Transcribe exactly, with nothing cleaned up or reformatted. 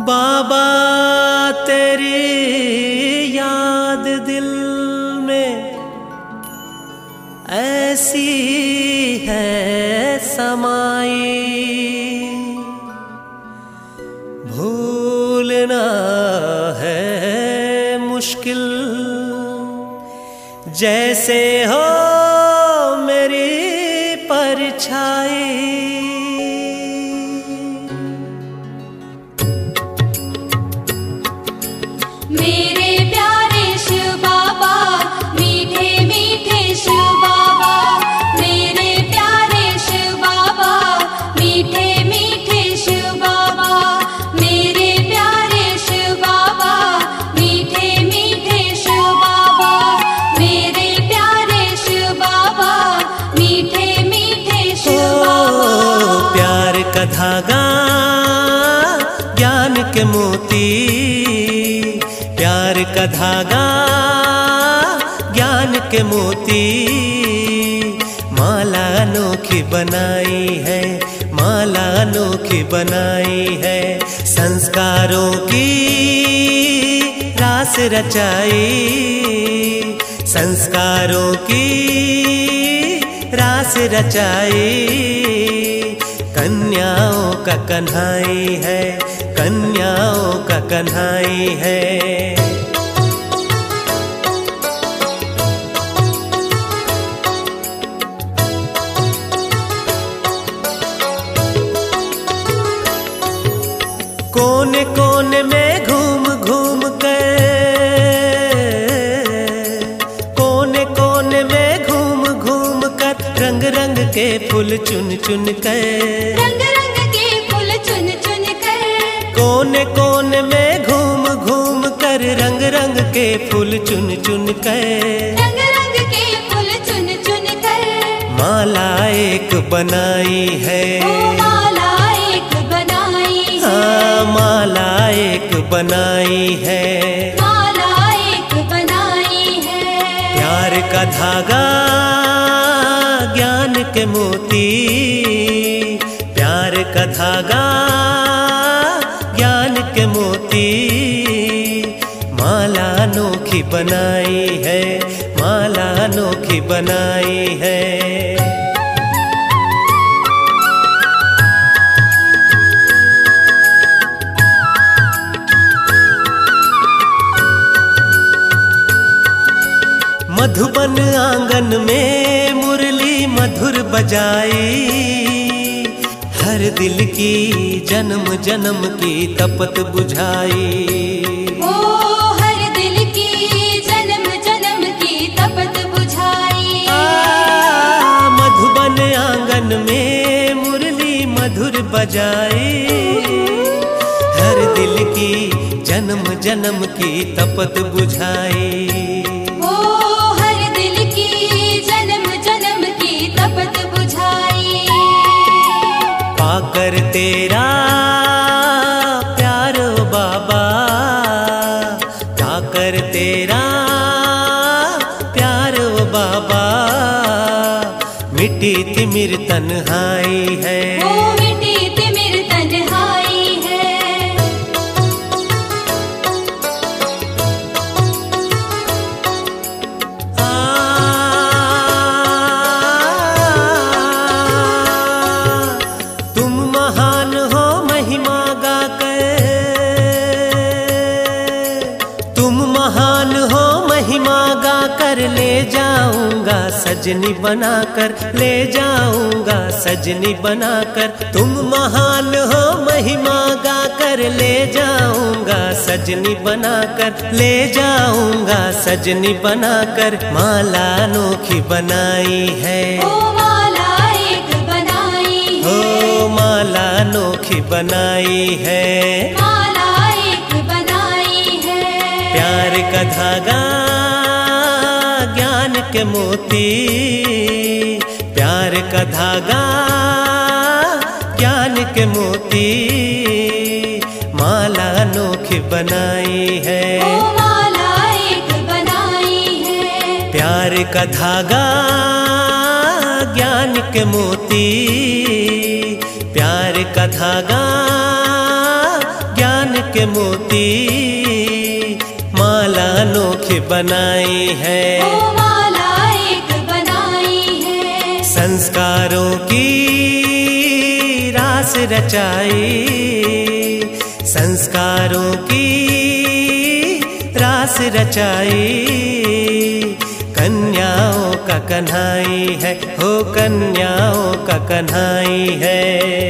बाबा तेरी याद दिल में ऐसी है समाई, भूलना है मुश्किल जैसे हो मेरी परछाई। मेरे प्यारे शिव बाबा, मीठे मीठे शिव बाबा, मेरे प्यारे शिव बाबा, मीठे मीठे शिव बाबा, मेरे प्यारे शिव बाबा, मीठे मीठे शिव बाबा, मेरे प्यारे शिव बाबा, मीठे मीठे शिव बाबा। प्यार का धागा ज्ञान के मोती, प्यार का धागा ज्ञान के मोती, माला अनोखी बनाई है, माला अनोखी बनाई है। संस्कारों की रास रचाई, संस्कारों की रास रचाई, कन्याओं का कन्हाई है, कन्याओं का कन्हाई है। कोने कोने में घूम घूम कर, कोने कोने में घूम घूम कर, रंग रंग के फूल चुन चुन कर, रंग रंग के फूल चुन चुन कर, कोने कोने में घूम घूम कर, रंग रंग के फूल चुन चुन कर, रंग रंग के फूल चुन चुन कर, माला एक बनाई है, ओ माला एक बनाई है, हाँ माला एक बनाई है, माला एक बनाई है। प्यार का धागा ज्ञान के मोती, प्यार का धागा ज्ञान के मोती, माला अनोखी बनाई है, माला अनोखी बनाई है। मधुबन आंगन में मुरली मधुर बजाई, हर दिल की जन्म जन्म की तपत बुझाई, ओ हर दिल की जन्म जन्म की तपत बुझाई। आ, मधुबन आंगन में मुरली मधुर बजाई, हर दिल की जन्म जन्म की तपत बुझाई, पाकर तेरा प्यार बाबा, पाकर तेरा प्यार बाबा, मिट्टी तिमिर तन्हाई है, ओ मिट्टी तिमिर तन्हाई है। ले जाऊंगा सजनी बनाकर, ले जाऊंगा सजनी बनाकर, तुम महान हो महिमा गाकर, ले जाऊंगा सजनी बनाकर, ले जाऊंगा सजनी बनाकर, माला अनोखी बनाई है, ओ माला एक बनाई है, ओ माला अनोखी बनाई है, माला एक बनाई है। प्यार का धागा ज्ञान के मोती, प्यार का धागा ज्ञान के मोती, माला अनोखी बनाई है, ओ माला एक बनाई है। प्यार का धागा ज्ञान के मोती, प्यार का धागा ज्ञान के मोती माला अनोखी बनाई है, ओ माला एक बनाई है। संस्कारों की रास रचाई, संस्कारों की रास रचाई, कन्याओं का कन्हाई है, हो कन्याओं का कन्हाई है।